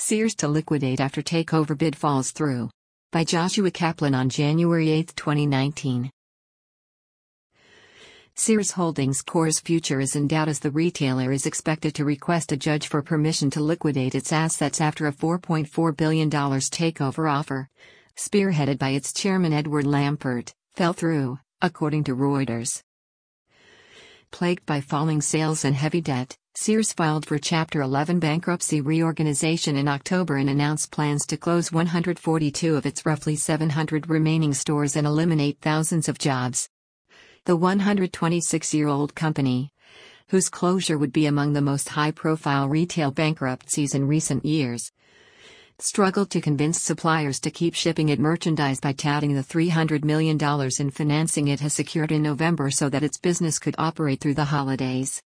Sears to liquidate after takeover bid falls through. By Joshua Kaplan on January 8, 2019. Sears Holdings Corp's future is in doubt as the retailer is expected to request a judge for permission to liquidate its assets after a $4.4 billion takeover offer, spearheaded by its chairman Edward Lampert, fell through, according to Reuters. Plagued by falling sales and heavy debt, Sears filed for Chapter 11 bankruptcy reorganization in October and announced plans to close 142 of its roughly 700 remaining stores and eliminate thousands of jobs. The 126-year-old company, whose closure would be among the most high-profile retail bankruptcies in recent years, struggled to convince suppliers to keep shipping it merchandise by touting the $300 million in financing it has secured in November so that its business could operate through the holidays.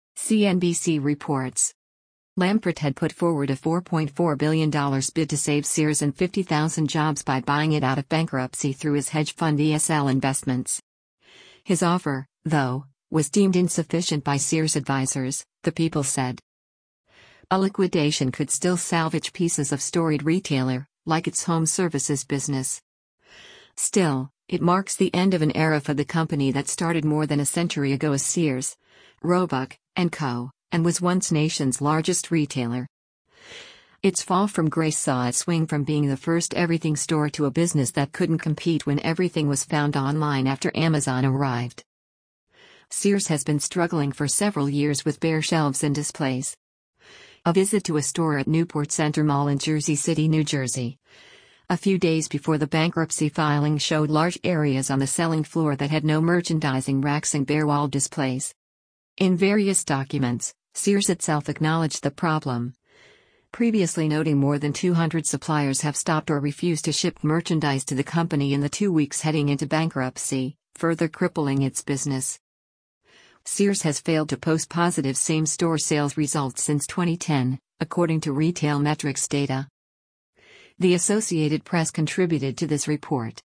CNBC reports. Lampert had put forward a $4.4 billion bid to save Sears and 50,000 jobs by buying it out of bankruptcy through his hedge fund ESL Investments. His offer, though, was deemed insufficient by Sears advisors, the People said. A liquidation could still salvage pieces of storied retailer, like its home services business. Still, it marks the end of an era for the company that started more than a century ago as Sears, Roebuck & Co., and was once nation's largest retailer. Its fall from grace saw it swing from being the first everything store to a business that couldn't compete when everything was found online after Amazon arrived. Sears has been struggling for several years with bare shelves and displays. A visit to a store at Newport Center Mall in Jersey City, New Jersey, a few days before the bankruptcy filing showed large areas on the selling floor that had no merchandising racks and bare wall displays. In various documents, Sears itself acknowledged the problem, previously noting more than 200 suppliers have stopped or refused to ship merchandise to the company in the 2 weeks heading into bankruptcy, further crippling its business. Sears has failed to post positive same-store sales results since 2010, according to Retail Metrics data. The Associated Press contributed to this report.